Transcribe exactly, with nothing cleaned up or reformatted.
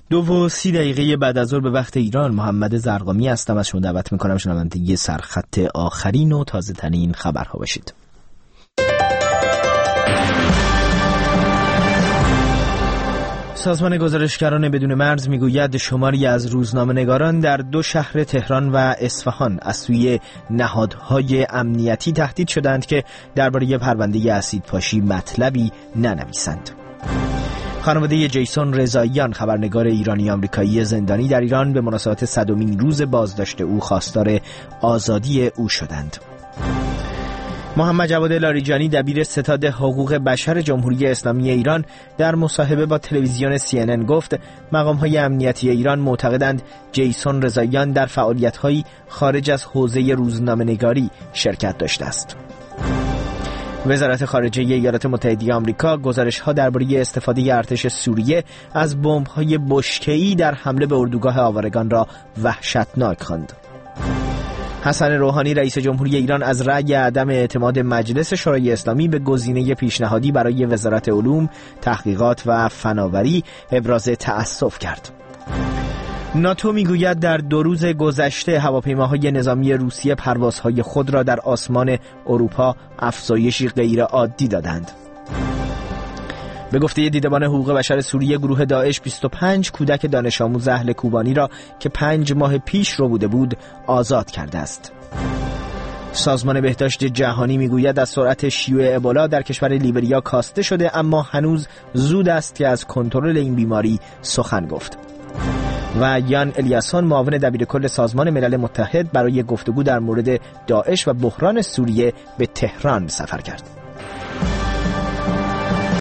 دو و سی دقیقه بعد از ظهر به وقت ایران، محمد زرقامی هستم. از شما دعوت میکنم شنونده سرخط آخرین و تازه ترین خبرها باشید. سازمان گزارشگران بدون مرز میگوید شماری از روزنامه‌نگاران در دو شهر تهران و اصفهان از سوی نهادهای امنیتی تهدید شدند که درباره پرونده اسیدپاشی مطلبی ننویسند. خانواده جیسون رضاییان، خبرنگار ایرانی آمریکایی زندانی در ایران، به مناسبت صدمین روز بازداشت او خواستار آزادی او شدند. محمد جواد لاریجانی، دبیر ستاد حقوق بشر جمهوری اسلامی ایران، در مصاحبه با تلویزیون سی ان ان گفت مقام‌های امنیتی ایران معتقدند جیسون رضاییان در فعالیت‌هایی خارج از حوزه روزنامه‌نگاری شرکت داشته است. وزارت خارجه ایالات متحده آمریکا گزارش‌ها درباره استفاده ارتش سوریه از بمب‌های بشکه‌ای در حمله به اردوگاه آوارگان را وحشتناک خواند. حسن روحانی، رئیس جمهوری ایران، از رأی عدم اعتماد مجلس شورای اسلامی به گزینه پیشنهادی برای وزارت علوم، تحقیقات و فناوری ابراز تأسف کرد. ناتو میگوید در دو روز گذشته هواپیماهای نظامی روسیه پروازهای خود را در آسمان اروپا افزایشی غیر عادی دادند. به گفته دیدبان حقوق بشر سوریه، گروه داعش بیست و پنج کودک دانش آموز اهل کوبانی را که پنج ماه پیش رو بوده بود آزاد کرده است. سازمان بهداشت جهانی میگوید از سرعت شیوع ابولا در کشور لیبریا کاسته شده، اما هنوز زود است که از کنترل این بیماری سخن گفت. و یان الیاسون، معاون دبیرکل سازمان ملل متحد، برای گفتگو در مورد داعش و بحران سوریه به تهران سفر کرد.